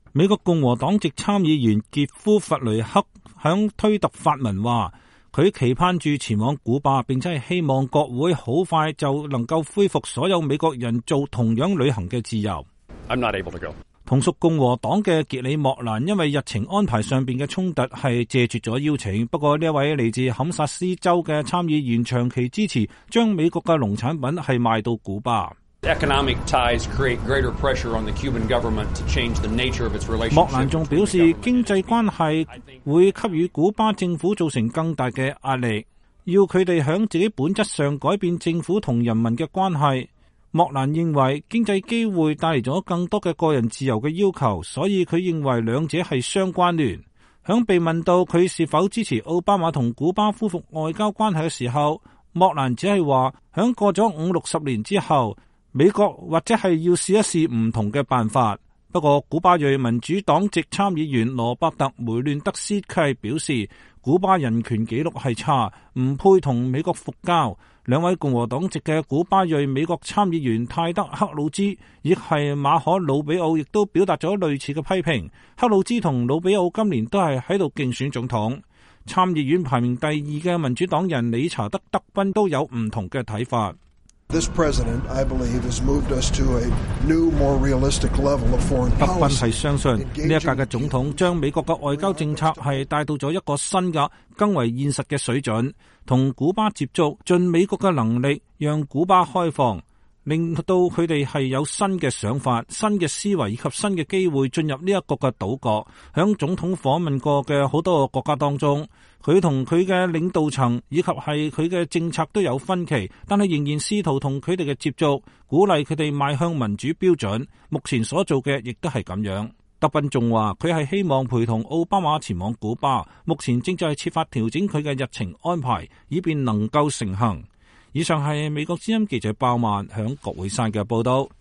美國共和黨籍參議員傑夫·弗雷克響推特發文話，佢期盼住前往古巴，並且係希望國會好快就能夠恢復所有美國人做同樣旅行嘅自由。 I'm not able to go. 同屬共和黨嘅傑里莫蘭因為日程安排上邊嘅衝突係謝絕咗邀請。不過呢一位嚟自堪薩斯州嘅參議員長期支持將美國嘅農產品係賣到古巴。 Economic ties create greater pressure on the Cuban government to change the nature of its relationship. 莫蘭仲表示，經濟關係會給予古巴政府造成更大嘅壓力，要佢哋響自己本質上改變政府同人民嘅關係。莫蘭認為經濟機會帶嚟咗更多嘅個人自由嘅要求，所以佢認為兩者係相關聯。響被問到佢是否支持奧巴馬同古巴恢復外交關係嘅時候，莫蘭只係話響過咗50-60年之後，美國或者係要試一試唔同嘅辦法。不過古巴裔民主黨籍參議員羅伯特梅亂德斯佢係表示，古巴人權紀錄係差，唔配同美國復交。兩位共和黨籍嘅古巴裔美國參議員泰德克魯茲亦係馬可魯比奧亦都表達咗類似嘅批評。克魯茲同魯比奧今年都係喺度競選總統。參議院排名第2嘅民主黨人理查德德賓都有唔同嘅睇法。 This president, I believe, has moved us to a new, more realistic level of foreign policy. 德賓係相信呢一屆嘅總統將美國嘅外交政策係帶到咗一個新嘅、更為現實嘅水準，同古巴接觸，盡美國嘅能力，讓古巴開放，令到佢哋係有新嘅想法、新嘅思維以及新嘅機會進入呢一個嘅島國。響總統訪問過嘅好多個國家當中，佢同佢嘅領導層以及係佢嘅政策都有分歧，但係仍然試圖同佢哋嘅接觸，鼓勵佢哋邁向民主標準。目前所做嘅亦都係咁樣。德賓仲話佢係希望陪同奧巴馬前往古巴，目前正在設法調整佢嘅日程安排，以便能夠成行。以上係美國之音記者鮑曼響國會山嘅報道。